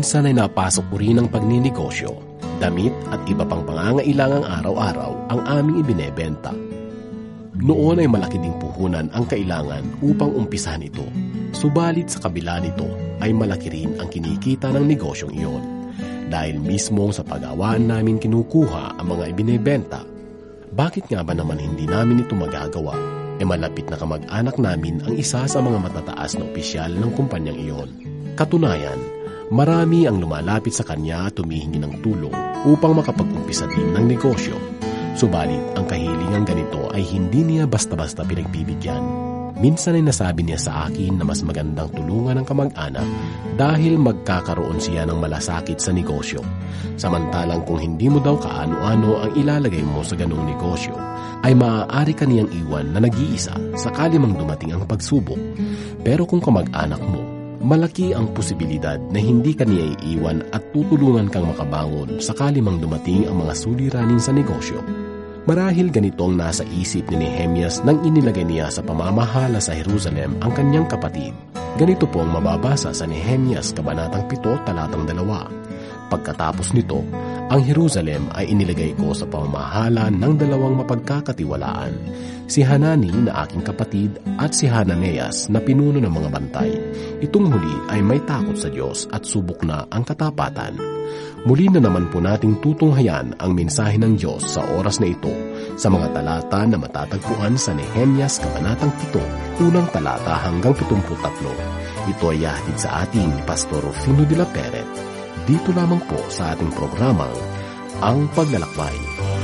Minsan ay napasok ko rin ang pagninegosyo, damit at iba pang pangangailangang araw-araw ang aming ibinebenta. Noon ay malaki ding puhunan ang kailangan upang umpisahan ito. Subalit sa kabila nito ay malaki rin ang kinikita ng negosyong iyon. Dahil mismo sa pag-awaan namin kinukuha ang mga ibinebenta. Bakit nga ba naman hindi namin ito magagawa? Malapit na kamag-anak namin ang isa sa mga matataas na opisyal ng kumpanyang iyon. Katunayan, marami ang lumalapit sa kanya at humihingi ng tulong upang makapag-umpisa din ng negosyo. Subalit ang kahilingang ganito ay hindi niya basta-basta pinagbibigyan. Minsan ay nasabi niya sa akin na mas magandang tulungan ng kamag-anak dahil magkakaroon siya ng malasakit sa negosyo. Samantalang kung hindi mo daw kaano-ano ang ilalagay mo sa ganung negosyo, ay maaari ka niyang iwan na nag-iisa sakali mang dumating ang pagsubok. Pero kung kamag-anak mo, malaki ang posibilidad na hindi ka niya iiwan at tutulungan kang makabangon sakali mang dumating ang mga suliranin sa negosyo. Marahil ganitong nasa isip ni Nehemias nang inilagay niya sa pamamahala sa Jerusalem ang kanyang kapatid. Ganito po ang mababasa sa Nehemias Kabanatang 7, Talatang 2. Pagkatapos nito, ang Jerusalem ay inilagay ko sa pamamahala ng dalawang mapagkakatiwalaan, si Hanani na aking kapatid at si Hananeas na pinuno ng mga bantay. Itong huli ay may takot sa Diyos at subok na ang katapatan. Muli na naman po nating tutunghayan ang mensahe ng Diyos sa oras na ito sa mga talata na matatagpuan sa Nehemias Kabanatang 7, unang talata hanggang 73. Ito ay yahatid sa atin ni Pastor Rufino de la Peret. Dito lamang po sa ating programang Ang Paglalakbay.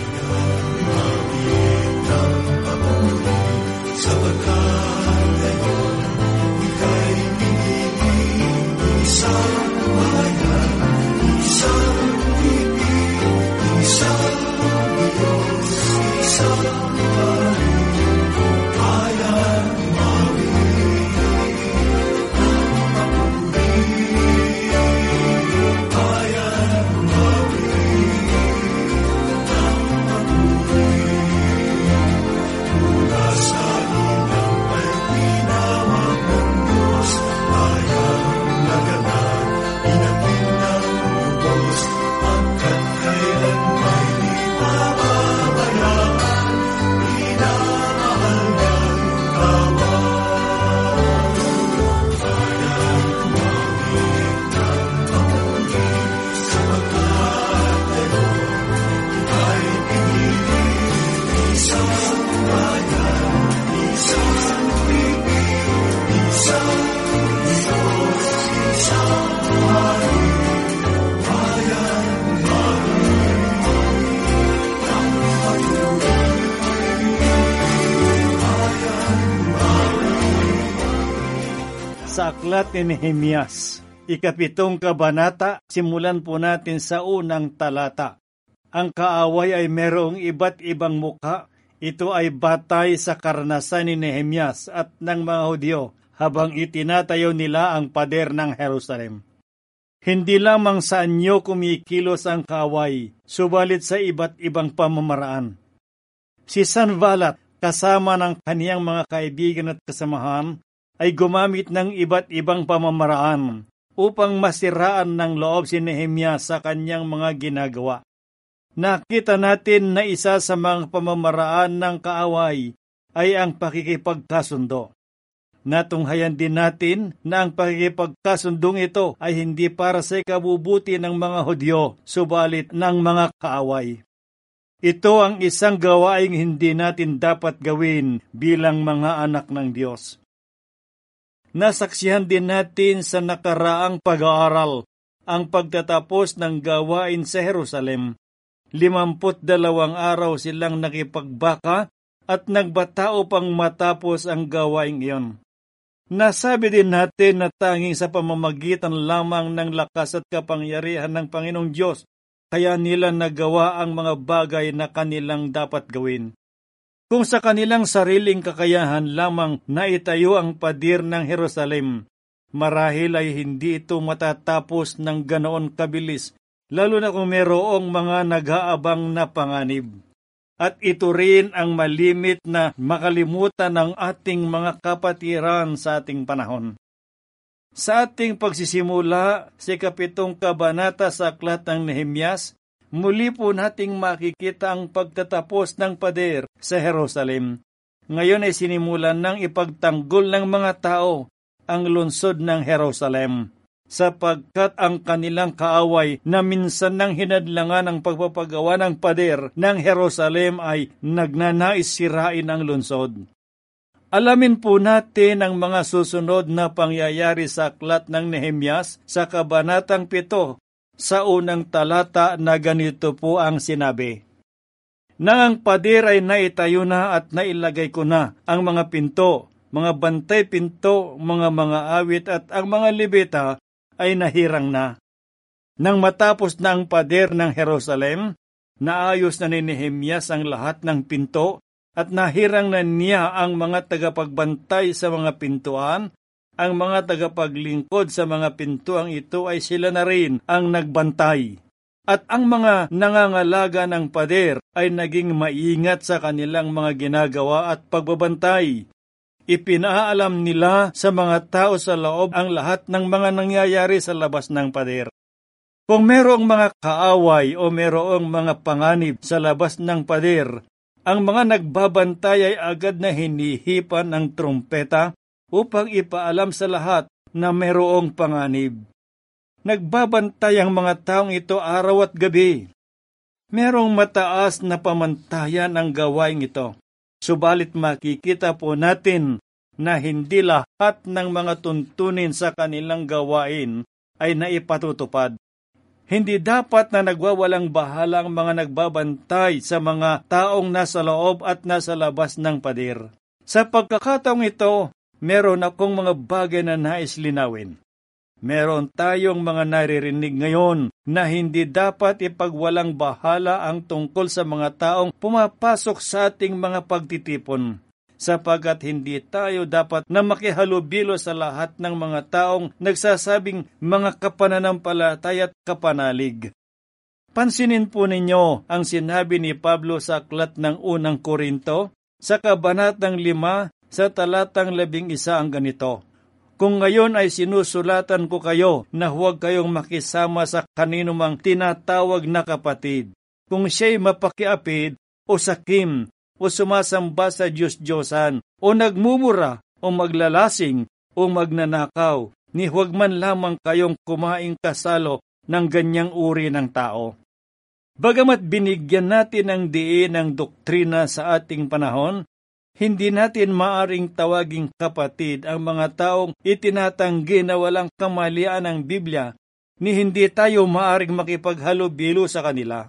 Sa aklat ni Nehemias, 7 kabanata, simulan po natin sa unang talata. Ang kaaway ay merong iba't ibang mukha. Ito ay batay sa karanasan ni Nehemias at ng mga Hudyo habang itinatayo nila ang pader ng Jerusalem. Hindi lamang sa anyo kumikilos ang kaaway, subalit sa iba't ibang pamamaraan. Si Sanballat, kasama ng kaniyang mga kaibigan at kasamahan, ay gumamit ng iba't ibang pamamaraan upang masiraan ng loob si Nehemias sa kanyang mga ginagawa. Nakita natin na isa sa mga pamamaraan ng kaaway ay ang pakikipagkasundo. Natunghayan din natin na ang pakikipagkasundong ito ay hindi para sa ikabubuti ng mga Hudyo, subalit ng mga kaaway. Ito ang isang gawaing hindi natin dapat gawin bilang mga anak ng Diyos. Nasaksihan din natin sa nakaraang pag-aaral ang pagtatapos ng gawain sa Jerusalem. 52 araw silang nakipagbaka at nagbatao pang matapos ang gawain iyon. Nasabi din natin na tanging sa pamamagitan lamang ng lakas at kapangyarihan ng Panginoong Diyos, kaya nila nagawa ang mga bagay na kanilang dapat gawin. Kung sa kanilang sariling kakayahan lamang naitayo ang pader ng Jerusalem, marahil ay hindi ito matatapos ng ganoon kabilis, lalo na kung mayroong mga nag-aabang na panganib. At ito rin ang malimit na makalimutan ng ating mga kapatiran sa ating panahon. Sa ating pagsisimula sa 7 kabanata sa aklat ng Nehemyas, muli po nating makikita ang pagtatapos ng pader sa Jerusalem. Ngayon ay sinimulan ng ipagtanggol ng mga tao ang lungsod ng Jerusalem, sapagkat ang kanilang kaaway na minsan nang hinadlangan ang pagpapagawa ng pader ng Jerusalem ay nagnanais sirain ang lungsod. Alamin po natin ang mga susunod na pangyayari sa aklat ng Nehemyas sa kabanatang 7 sa unang talata na ganito po ang sinabi. Nang ang pader ay naitayo na at nailagay ko na ang mga pinto, mga bantay pinto, mga awit at ang mga libeta ay nahirang na. Nang matapos na ang pader ng Jerusalem, naayos na ni Nehemyas ang lahat ng pinto at nahirang na niya ang mga tagapagbantay sa mga pintuan, ang mga tagapaglingkod sa mga pintuang ito ay sila na rin ang nagbantay. At ang mga nangangalaga ng pader ay naging maingat sa kanilang mga ginagawa at pagbabantay. Ipinaalam nila sa mga tao sa loob ang lahat ng mga nangyayari sa labas ng pader. Kung merong mga kaaway o merong mga panganib sa labas ng pader, ang mga nagbabantay ay agad na hinihipan ng trumpeta upang ipaalam sa lahat na merong panganib. Nagbabantay ang mga taong ito araw at gabi. Merong mataas na pamantayan ang gawain ito. Subalit makikita po natin na hindi lahat ng mga tuntunin sa kanilang gawain ay naipatutupad. Hindi dapat na nagwawalang bahala ang mga nagbabantay sa mga taong nasa loob at nasa labas ng pader. Sa pagkakataong ito, meron akong mga bagay na nais linawin. Meron tayong mga naririnig ngayon na hindi dapat ipagwalang bahala ang tungkol sa mga taong pumapasok sa ating mga pagtitipon, sapagkat hindi tayo dapat na makihalubilo sa lahat ng mga taong nagsasabing mga kapananampalataya at kapanalig. Pansinin po ninyo ang sinabi ni Pablo sa aklat ng unang Korinto, sa kabanatang 5, sa talatang 11 ang ganito. Kung ngayon ay sinusulatan ko kayo na huwag kayong makisama sa kaninumang tinatawag na kapatid, kung siya'y mapakiapid o sakim o sumasamba sa Diyos-Diyosan o nagmumura o maglalasing o magnanakaw, ni huwag man lamang kayong kumaing kasalo ng ganyang uri ng tao. Bagamat binigyan natin ng diin ang doktrina sa ating panahon, hindi natin maaring tawaging kapatid ang mga taong itinatanggi na walang kamalian ng Biblia, ni hindi tayo maaring makipaghalubilo sa kanila.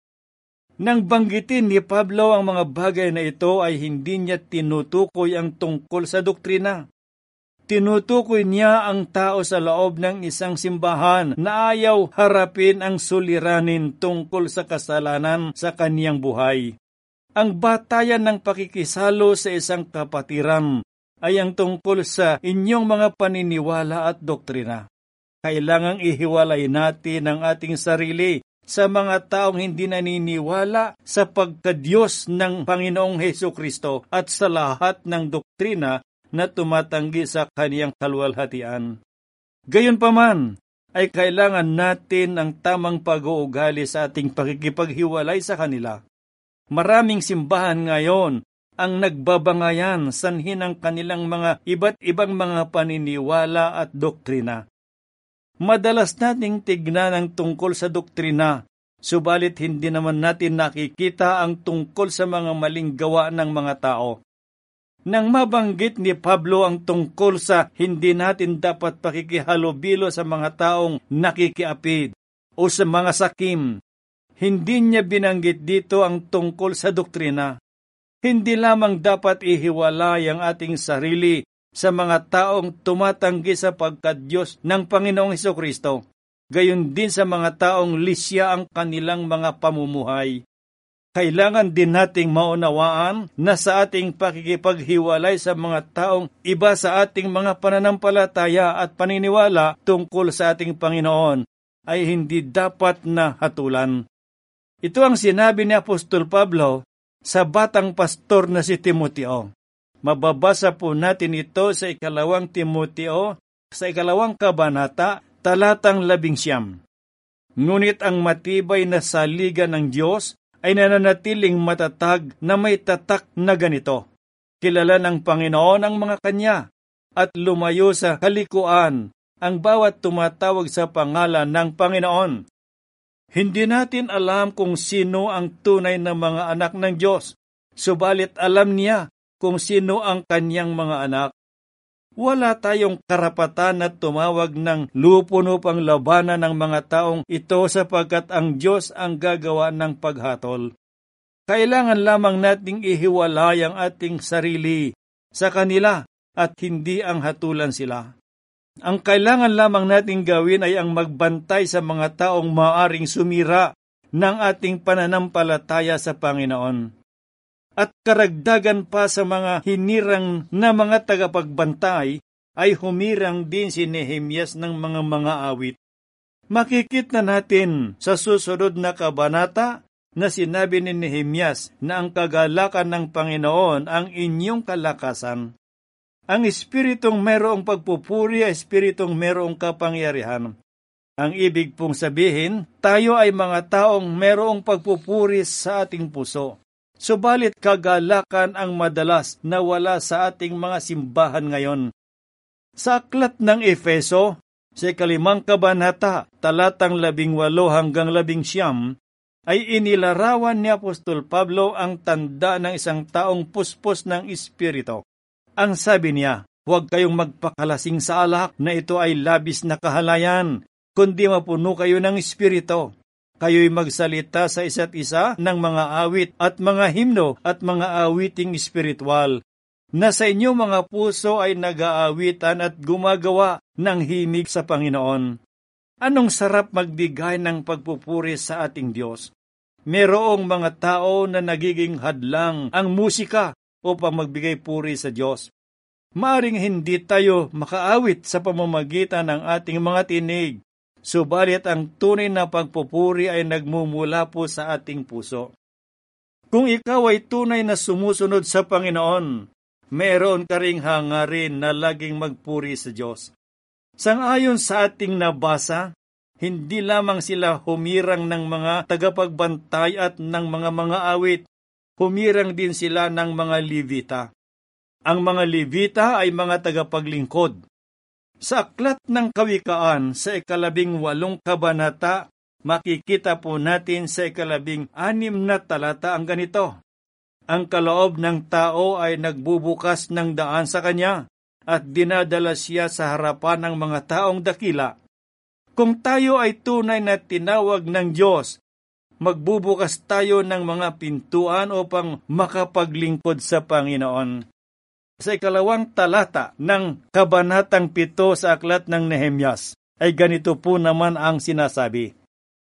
Nang banggitin ni Pablo ang mga bagay na ito ay hindi niya tinutukoy ang tungkol sa doktrina. Tinutukoy niya ang tao sa loob ng isang simbahan na ayaw harapin ang suliranin tungkol sa kasalanan sa kaniyang buhay. Ang batayan ng pakikisalo sa isang kapatiran ay ang tungkol sa inyong mga paniniwala at doktrina. Kailangang ihiwalay natin ang ating sarili sa mga taong hindi naniniwala sa pagkadiyos ng Panginoong Hesukristo at sa lahat ng doktrina na tumatanggi sa kaniyang kaluwalhatian. Gayunpaman, ay kailangan natin ang tamang pag-uugali sa ating pakikipaghiwalay sa kanila. Maraming simbahan ngayon ang nagbabangayan sanhin ang kanilang mga iba't ibang mga paniniwala at doktrina. Madalas nating tignan ang tungkol sa doktrina, subalit hindi naman natin nakikita ang tungkol sa mga maling gawa ng mga tao. Nang mabanggit ni Pablo ang tungkol sa hindi natin dapat pakikihalubilo sa mga taong nakikiapid o sa mga sakim, hindi niya binanggit dito ang tungkol sa doktrina. Hindi lamang dapat ihiwalay ang ating sarili sa mga taong tumatanggi sa pagkadiyos ng Panginoong Hesukristo, gayon din sa mga taong lisya ang kanilang mga pamumuhay. Kailangan din nating maunawaan na sa ating pakikipaghiwalay sa mga taong iba sa ating mga pananampalataya at paniniwala tungkol sa ating Panginoon ay hindi dapat na hatulan. Ito ang sinabi ni Apostol Pablo sa batang pastor na si Timoteo. Mababasa po natin ito sa 2 Timoteo sa 2 kabanata, talatang 19. Ngunit ang matibay na saligan ng Diyos ay nananatiling matatag na may tatak na ganito: kilala ng Panginoon ang mga kanya, at lumayo sa kalikuan ang bawat tumatawag sa pangalan ng Panginoon. Hindi natin alam kung sino ang tunay na mga anak ng Diyos, subalit alam niya kung sino ang kanyang mga anak. Wala tayong karapatan na tumawag ng lupunupang labanan ng mga taong ito sapagkat ang Diyos ang gagawa ng paghatol. Kailangan lamang nating ihiwalay ang ating sarili sa kanila at hindi ang hatulan sila. Ang kailangan lamang nating gawin ay ang magbantay sa mga taong maaaring sumira ng ating pananampalataya sa Panginoon. At karagdagan pa sa mga hinirang na mga tagapagbantay, ay humirang din si Nehemias ng mga awit. Makikita natin sa susunod na kabanata na sinabi ni Nehemias na ang kagalakan ng Panginoon ang inyong kalakasan. Ang espiritong merong pagpupuri ay espiritong merong kapangyarihan. Ang ibig pong sabihin, tayo ay mga taong merong pagpupuri sa ating puso. Subalit kagalakan ang madalas na wala sa ating mga simbahan ngayon. Sa aklat ng Efeso, sa 5 kabanata, talatang 18 hanggang 19, ay inilarawan ni Apostol Pablo ang tanda ng isang taong puspos ng Espiritu. Ang sabi niya, huwag kayong magpakalasing sa alak na ito ay labis na kahalayan, kundi mapuno kayo ng Espiritu. Kayo'y magsalita sa isa't isa ng mga awit at mga himno at mga awiting espiritual, na sa inyong mga puso ay nag-aawitan at gumagawa ng himig sa Panginoon. Anong sarap magbigay ng pagpupuri sa ating Diyos. Merong mga tao na nagiging hadlang ang musika upang magbigay puri sa Diyos. Maaring hindi tayo makaawit sa pamamagitan ng ating mga tinig, subalit ang tunay na pagpupuri ay nagmumula po sa ating puso. Kung ikaw ay tunay na sumusunod sa Panginoon, meron ka ring hangarin na laging magpuri sa Diyos. Sangayon sa ating nabasa, hindi lamang sila humirang ng mga tagapagbantay at ng mga awit, humirang din sila ng mga Levita. Ang mga Levita ay mga tagapaglingkod. Sa aklat ng Kawikaan sa 18 kabanata, makikita po natin sa 16 na talata ang ganito: ang kaloob ng tao ay nagbubukas ng daan sa kanya at dinadala siya sa harapan ng mga taong dakila. Kung tayo ay tunay na tinawag ng Diyos, magbubukas tayo ng mga pintuan upang makapaglingkod sa Panginoon. Sa 2 talata ng kabanatang 7 sa aklat ng Nehemias, ay ganito po naman ang sinasabi: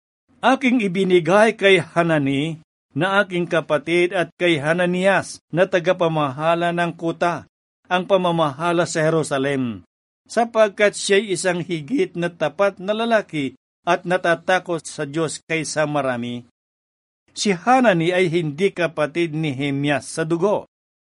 aking ibinigay kay Hanani na aking kapatid at kay Hananias na tagapamahala ng kuta ang pamamahala sa Jerusalem, sapagkat siya'y isang higit na tapat na lalaki at natatakot sa Diyos kaysa marami. Si Hanani ay hindi kapatid ni Nehemias sa dugo.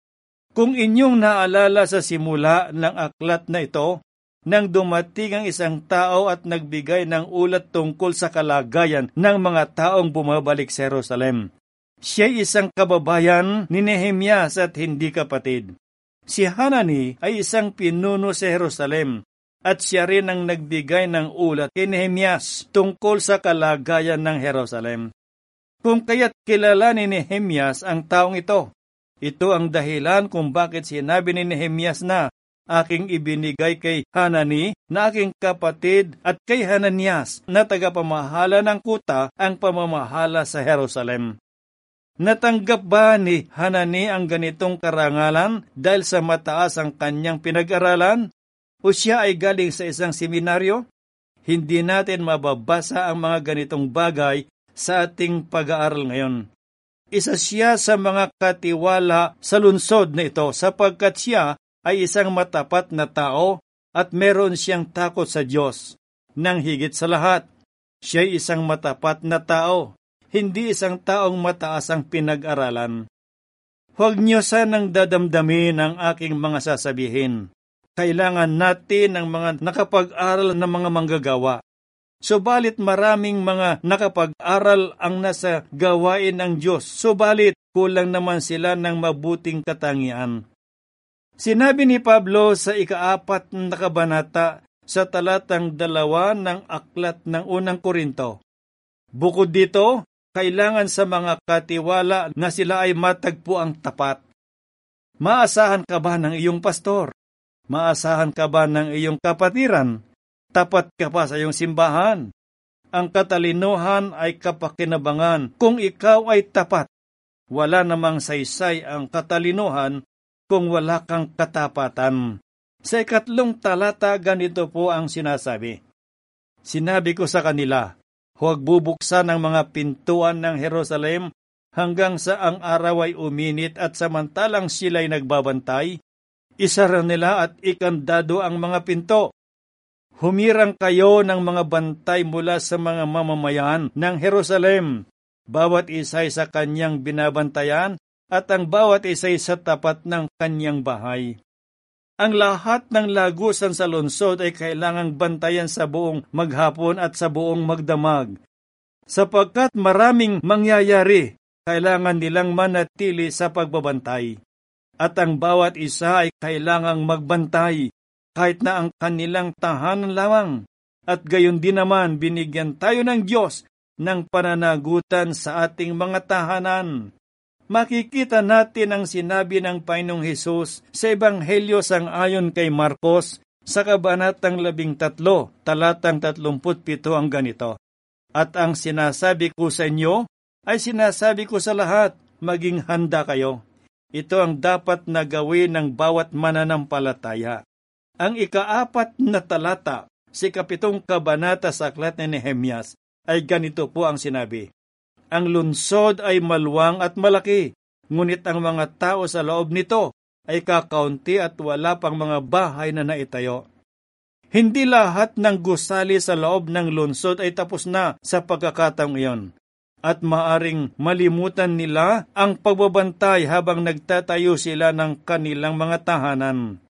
Kung inyong naalala sa simula ng aklat na ito, nang dumating ang isang tao at nagbigay ng ulat tungkol sa kalagayan ng mga taong bumabalik sa Jerusalem. Siya'y isang kababayan ni Nehemias at hindi kapatid. Si Hanani ay isang pinuno sa Jerusalem at siya rin ang nagbigay ng ulat kay Nehemias tungkol sa kalagayan ng Jerusalem. Kung kaya't kilala ni Nehemias ang taong ito, ito ang dahilan kung bakit sinabi ni Nehemias na aking ibinigay kay Hanani na aking kapatid at kay Hananias na tagapamahala ng kuta ang pamamahala sa Jerusalem. Natanggap ba ni Hanani ang ganitong karangalan dahil sa mataas ang kanyang pinag-aralan? O siya ay galing sa isang seminaryo? Hindi natin mababasa ang mga ganitong bagay sa ating pag-aaral ngayon. Isa siya sa mga katiwala sa lungsod na ito sapagkat siya ay isang matapat na tao at meron siyang takot sa Diyos. Nang higit sa lahat, siya ay isang matapat na tao, hindi isang taong mataas ang pinag-aralan. Huwag niyo sanang dadamdamin ang aking mga sasabihin. kailangan natin ng mga nakapag-aral na mga manggagawa. Subalit maraming mga nakapag-aral ang nasa gawain ng Diyos, subalit kulang naman sila ng mabuting katangian. Sinabi ni Pablo sa ika-4 na kabanata sa talatang 2 ng aklat ng unang Korinto. Bukod dito, kailangan sa mga katiwala na sila ay matagpo ang tapat. Maasahan ka ba ng iyong pastor? Maasahan ka ba ng iyong kapatiran? Tapat ka pa sa iyong simbahan? Ang katalinuhan ay kapakinabangan kung ikaw ay tapat. Wala namang saysay ang katalinuhan kung wala kang katapatan. Sa 3 talata, ganito po ang sinasabi. Sinabi ko sa kanila, huwag bubuksan ang mga pintuan ng Jerusalem hanggang sa ang araw ay uminit at samantalang sila'y nagbabantay, isara nila at ikandado ang mga pinto. Humirang kayo ng mga bantay mula sa mga mamamayan ng Jerusalem, bawat isa'y sa kanyang binabantayan at ang bawat isa'y sa tapat ng kanyang bahay. Ang lahat ng lagusan sa lungsod ay kailangang bantayan sa buong maghapon at sa buong magdamag. Sapagkat maraming mangyayari, kailangan nilang manatili sa pagbabantay. At ang bawat isa ay kailangang magbantay, kahit na ang kanilang tahanan lamang. At gayon din naman, binigyan tayo ng Diyos ng pananagutan sa ating mga tahanan. Makikita natin ang sinabi ng Panginoong Hesus sa Ebanghelyo sang-ayon kay Marcos sa kabanatang 13, talatang 37 ang ganito. At ang sinasabi ko sa inyo ay sinasabi ko sa lahat, maging handa kayo. Ito ang dapat na gawin ng bawat mananampalataya. Ang ika-4 na talata sa 7 kabanata sa aklat ni Nehemias ay ganito po ang sinabi. Ang lungsod ay maluwang at malaki, ngunit ang mga tao sa loob nito ay kakaunti at wala pang mga bahay na naitayo. Hindi lahat ng gusali sa loob ng lungsod ay tapos na sa pagkakataong iyon, at maaring malimutan nila ang pagbabantay habang nagtatayo sila ng kanilang mga tahanan.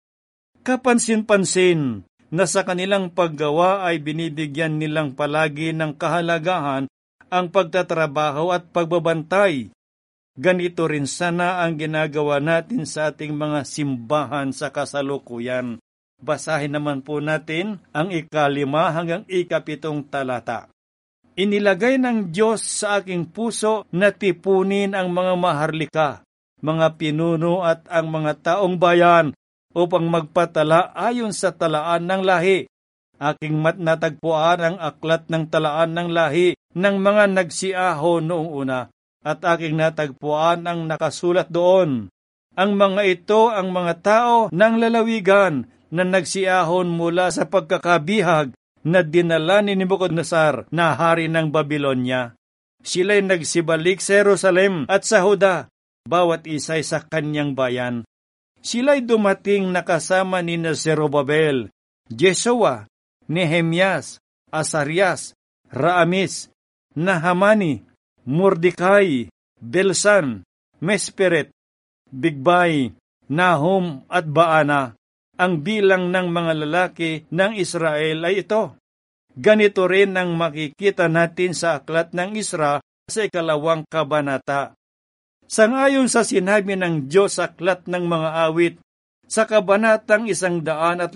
Kapansin-pansin na sa kanilang paggawa ay binibigyan nilang palagi ng kahalagahan ang pagtatrabaho at pagbabantay. Ganito rin sana ang ginagawa natin sa ating mga simbahan sa kasalukuyan. Basahin naman po natin ang 5 hanggang 7 talata. Inilagay ng Diyos sa aking puso na tipunin ang mga maharlika, mga pinuno at ang mga taong bayan upang magpatala ayon sa talaan ng lahi. Aking natagpuan ang aklat ng talaan ng lahi ng mga nagsiaho noong una, at aking natagpuan ang nakasulat doon. Ang mga ito ang mga tao ng lalawigan na nagsiahon mula sa pagkakabihag na dinala ni Nebuchadnezzar na hari ng Babylonia. Sila'y nagsibalik sa Jerusalem at sa Huda, bawat isa'y sa kanyang bayan. Sila'y dumating na kasama ni Zerubabel, Jesua, Nehemias, Asarias, Raamis, Nahamani, Mordecai, Belsan, Mesperet, Bigbay, Nahum at Baana. Ang bilang ng mga lalaki ng Israel ay ito. Ganito rin ang makikita natin sa aklat ng Isra sa 2 kabanata. Sangayon sa sinabi ng Diyos sa aklat ng mga awit sa kabanatang 112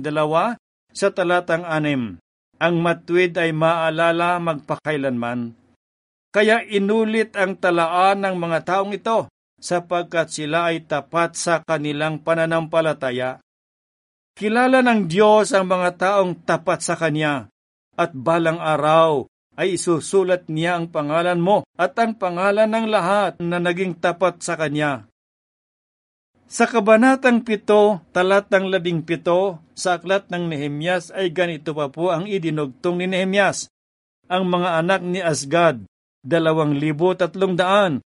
sa talatang 6, ang matuwid ay maalala magpakailanman. Kaya inulit ang talaan ng mga taong ito sapagkat sila ay tapat sa kanilang pananampalataya. Kilala ng Diyos ang mga taong tapat sa Kanya, at balang araw ay isusulat niya ang pangalan mo at ang pangalan ng lahat na naging tapat sa Kanya. Sa kabanatang 7, talatang 17, sa aklat ng Nehemias ay ganito pa po ang idinugtong ni Nehemias. Ang mga anak ni Azgad, 2,322.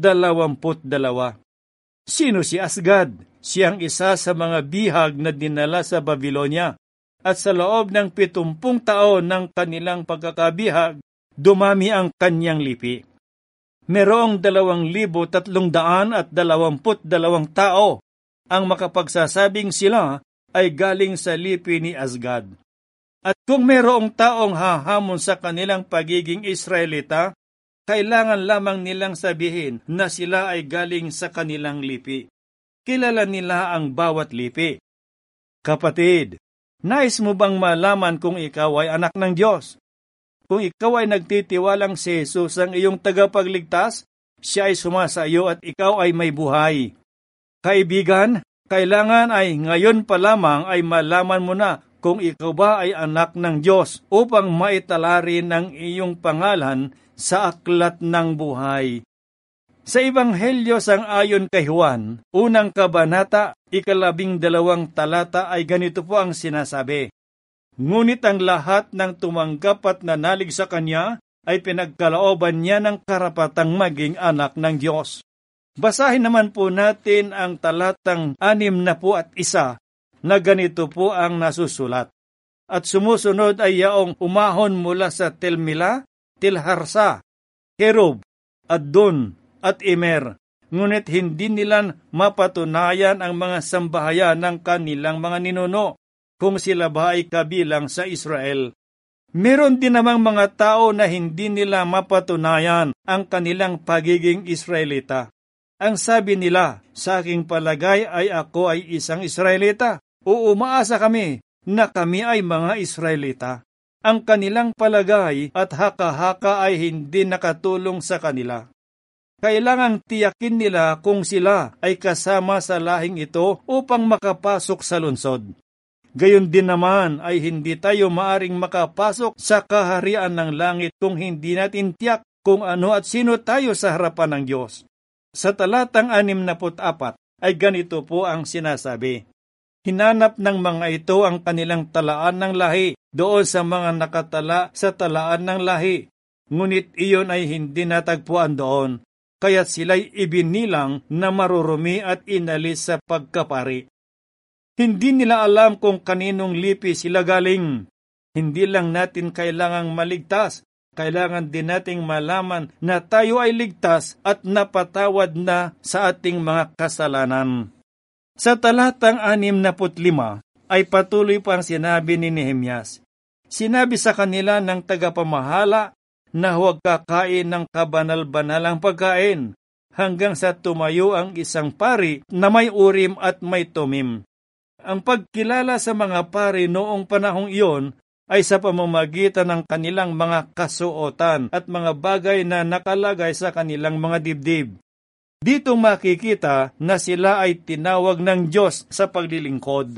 Sino si Azgad? Siyang isa sa mga bihag na dinala sa Babylonia, at sa loob ng 70 taon ng kanilang pagkakabihag, dumami ang kanyang lipi. Merong 2,322 tao ang makapagsasabing sila ay galing sa lipi ni Azgad. At kung mayroong taong hahamon sa kanilang pagiging Israelita, kailangan lamang nilang sabihin na sila ay galing sa kanilang lipi. Kilala nila ang bawat lipi. Kapatid, nais mo bang malaman kung ikaw ay anak ng Diyos? Kung ikaw ay nagtitiwalang si Jesus ang iyong tagapagligtas, siya ay sumasayo at ikaw ay may buhay. Kaibigan, kailangan ay ngayon pa lamang ay malaman mo na kung ikaw ba ay anak ng Diyos upang maitalari ng iyong pangalan sa aklat ng buhay. Sa Ebanghelyo sang-ayon kay Juan, unang kabanata, 12 talata ay ganito po ang sinasabi. Ngunit ang lahat ng tumanggap at nanalig sa Kanya ay pinagkalooban niya ng karapatang maging anak ng Diyos. Basahin naman po natin ang talatang 61 na ganito po ang nasusulat. At sumusunod ay yaong umahon mula sa Telmila, Tilharsa, Kerub, Addon, at Imer. Ngunit hindi nila mapatunayan ang mga sambahayan ng kanilang mga ninuno kung sila ba ay kabilang sa Israel. Meron din namang mga tao na hindi nila mapatunayan ang kanilang pagiging Israelita. Ang sabi nila, sa aking palagay ay ako ay isang Israelita. O umaasa kami na kami ay mga Israelita. Ang kanilang palagay at haka-haka ay hindi nakatulong sa kanila. Kailangang tiyakin nila kung sila ay kasama sa lahing ito upang makapasok sa lungsod. Gayon din naman ay hindi tayo maaring makapasok sa kaharian ng langit kung hindi natin tiyak kung ano at sino tayo sa harapan ng Diyos. Sa talatang 64 ay ganito po ang sinasabi. Hinanap ng mga ito ang kanilang talaan ng lahi doon sa mga nakatala sa talaan ng lahi. Ngunit iyon ay hindi natagpuan doon. Kaya't sila'y ibinilang na marurumi at inalis sa pagkapari. Hindi nila alam kung kaninong lipi sila galing. Hindi lang natin kailangang maligtas, kailangan din nating malaman na tayo ay ligtas at napatawad na sa ating mga kasalanan. Sa talatang 65 ay patuloy pang sinabi ni Nehemias. Sinabi sa kanila ng tagapamahala na huwag kakain ng kabanal-banalang pagkain hanggang sa tumayo ang isang pari na may urim at may tumim. Ang pagkilala sa mga pari noong panahong iyon ay sa pamamagitan ng kanilang mga kasuotan at mga bagay na nakalagay sa kanilang mga dibdib. Dito makikita na sila ay tinawag ng Diyos sa paglilingkod.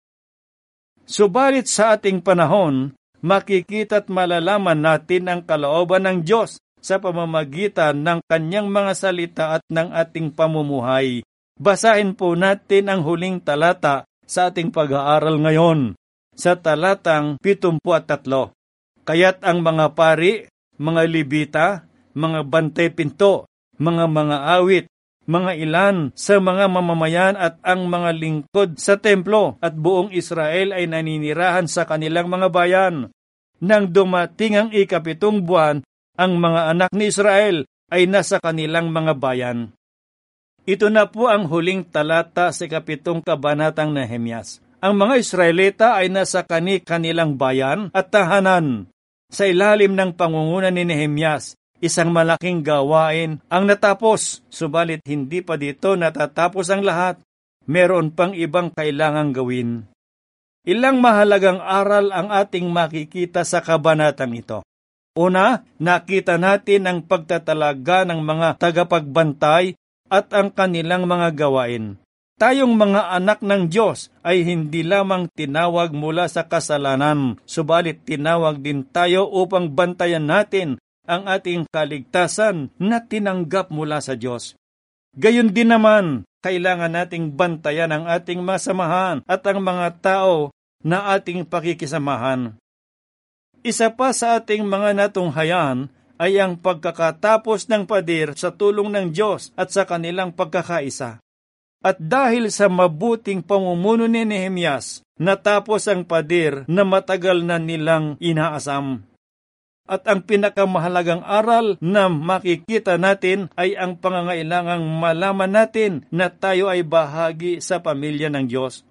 Subalit sa ating panahon, makikita at malalaman natin ang kalooban ng Diyos sa pamamagitan ng kanyang mga salita at ng ating pamumuhay. Basahin po natin ang huling talata sa ating pag-aaral ngayon, sa talatang 73. Kaya't ang mga pari, mga libita, mga bantay pinto, mga awit, mga ilan sa mga mamamayan at ang mga lingkod sa templo at buong Israel ay naninirahan sa kanilang mga bayan. Nang dumating ang 7 buwan, ang mga anak ni Israel ay nasa kanilang mga bayan. Ito na po ang huling talata sa 7 kabanatang Nehemias. Ang mga Israelita ay nasa kanilang bayan at tahanan. Sa ilalim ng pangunguna ni Nehemias, isang malaking gawain ang natapos, subalit hindi pa dito natatapos ang lahat. Meron pang ibang kailangang gawin. Ilang mahalagang aral ang ating makikita sa kabanatang ito. Una, nakita natin ang pagtatalaga ng mga tagapagbantay at ang kanilang mga gawain. Tayong mga anak ng Diyos ay hindi lamang tinawag mula sa kasalanan, subalit tinawag din tayo upang bantayan natin ang ating kaligtasan na tinanggap mula sa Diyos. Gayon din naman, kailangan nating bantayan ang ating masamahan at ang mga tao na ating pakikisamahan. Isa pa sa ating mga natunghayan ay ang pagkakatapos ng pader sa tulong ng Diyos at sa kanilang pagkakaisa. At dahil sa mabuting pamumuno ni Nehemias, natapos ang pader na matagal na nilang inaasam. At ang pinakamahalagang aral na makikita natin ay ang pangangailangang malaman natin na tayo ay bahagi sa pamilya ng Diyos.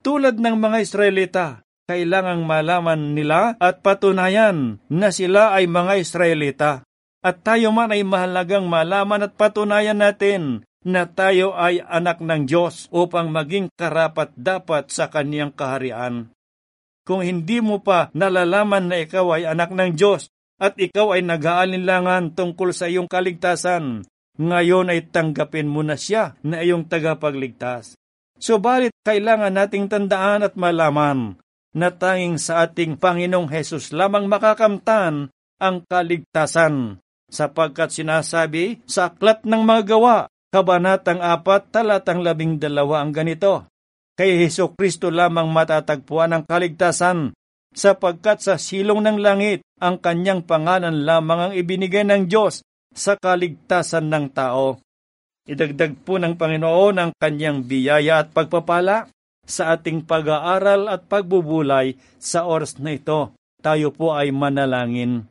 Tulad ng mga Israelita, kailangang malaman nila at patunayan na sila ay mga Israelita. At tayo man ay mahalagang malaman at patunayan natin na tayo ay anak ng Diyos upang maging karapat-dapat sa Kaniyang kaharian. Kung hindi mo pa nalalaman na ikaw ay anak ng Diyos at ikaw ay nag-aalinlangan tungkol sa iyong kaligtasan, ngayon ay tanggapin mo na siya na iyong tagapagligtas. Subalit kailangan nating tandaan at malaman na tanging sa ating Panginoong Hesus lamang makakamtan ang kaligtasan, sapagkat sinasabi sa Aklat ng Mga Gawa, Kabanatang 4, talatang 12 ang ganito, kay Hesukristo lamang matatagpuan ang kaligtasan, sapagkat sa silong ng langit ang kanyang pangalan lamang ang ibinigay ng Diyos sa kaligtasan ng tao. Idagdag po ng Panginoon ang kanyang biyaya at pagpapala sa ating pag-aaral at pagbubulay sa oras na ito. Tayo po ay manalangin.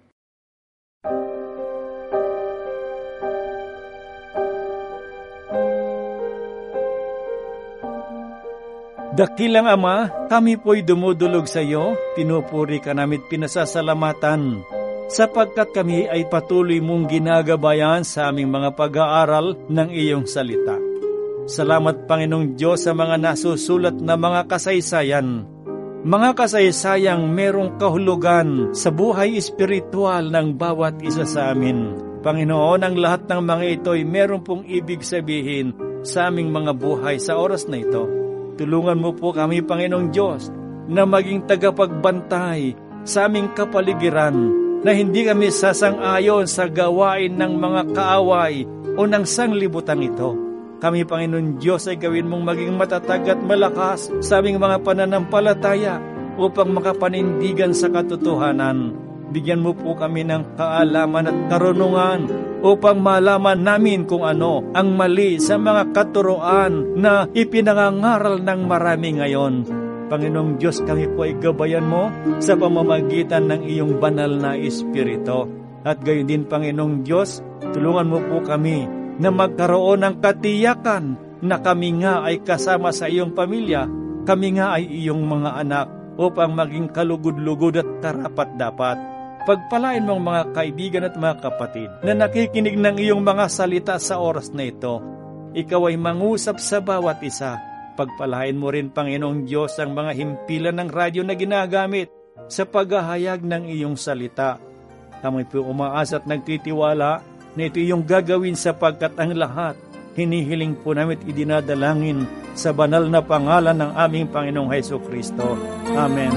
Dakilang Ama, kami po'y dumudulog sa iyo, pinupuri ka namin pinasasalamatan, sapagkat kami ay patuloy mong ginagabayan sa aming mga pag-aaral ng iyong salita. Salamat Panginoong Diyos sa mga nasusulat na mga kasaysayan. Mga kasaysayang merong kahulugan sa buhay espiritual ng bawat isa sa amin. Panginoon, ang lahat ng mga ito ay meron pong ibig sabihin sa aming mga buhay sa oras na ito. Tulungan mo po kami, Panginoong Diyos, na maging tagapagbantay sa aming kapaligiran, na hindi kami sasang-ayon sa gawain ng mga kaaway o ng sanglibutan ito. Kami, Panginoon Diyos, ay gawin mong maging matatag at malakas sa aming mga pananampalataya upang makapanindigan sa katotohanan. Bigyan mo po kami ng kaalaman at karunungan upang malaman namin kung ano ang mali sa mga katuroan na ipinangangaral ng marami ngayon. Panginoong Diyos, kami po ay gabayan mo sa pamamagitan ng iyong banal na Espiritu. At gayon din, Panginoong Diyos, tulungan mo po kami na magkaroon ng katiyakan na kami nga ay kasama sa iyong pamilya, kami nga ay iyong mga anak, upang maging kalugod-lugod at karapat-dapat. Pagpalain mong mga kaibigan at mga kapatid na nakikinig ng iyong mga salita sa oras na ito. Ikaw ay mangusap sa bawat isa. Pagpalain mo rin, Panginoong Diyos, ang mga himpilan ng radyo na ginagamit sa paghahayag ng iyong salita. Kami po umaasa at nagtitiwala na ito iyong gagawin sapagkat ang lahat hinihiling po namin at idinadalangin sa banal na pangalan ng aming Panginoong Hesukristo. Amen.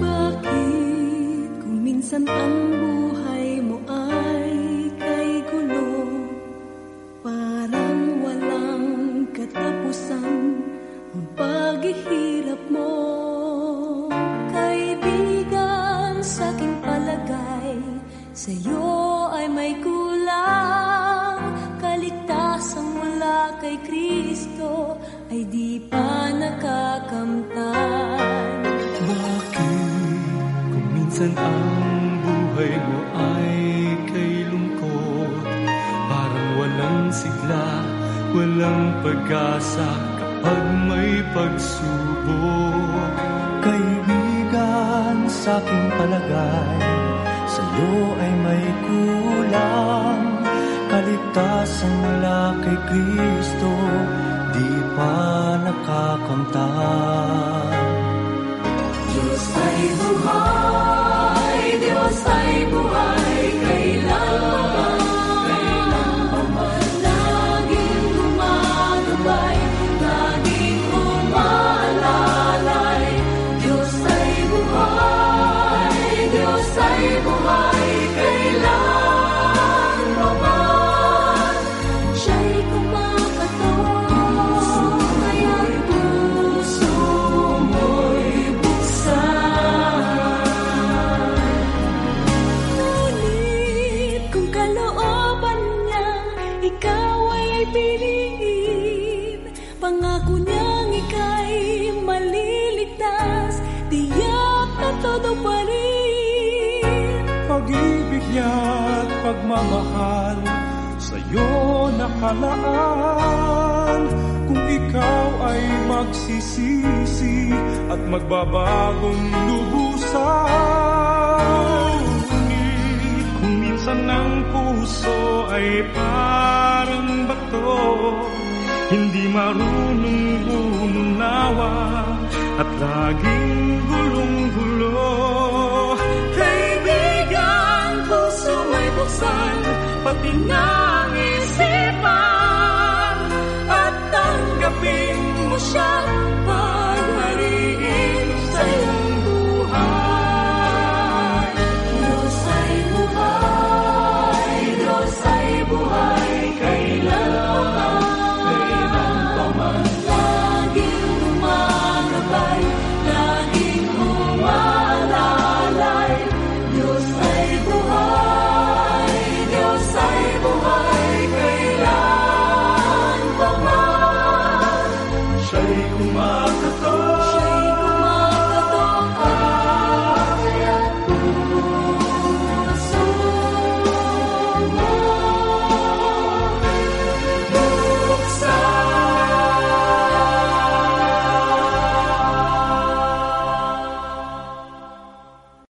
Minsan ang buhay mo ay kay gulo, parang walang katapusan ang paghihirap mo. Kaibigan, sa aking palagay, sa'yo ay may kulang. Kaligtasang mula kay Kristo ay di pa nakakamtan. Minsan ang buhay mo ay kay lungkot, parang walang sigla, walang pag-asa kapag may pagsubok. Kaibigan, sa aking palagay, sa'yo ay may kulang. Kaligtasan mula kay Kristo, di pa nakakamtan. Diyos ay buhay, Diyos ay buhay, kailanman, laging gumagabay, laging umaalalay. Diyos ay buhay, Diyos ay buhay, kailanman, siya'y kumakatawan, kaya't puso mo'y pangako niyang ika'y maliligtas, tiyak na todo pa rin. Pag-ibig niya at pagmamahal sa'yo nakalaan, kung ikaw ay magsisisi at magbabagong lubusan. Ngunit kung minsan ang puso ay parang bato, hindi marunong umunawa at laging gulong-gulo. Kaibigan, puso may buksan, pati na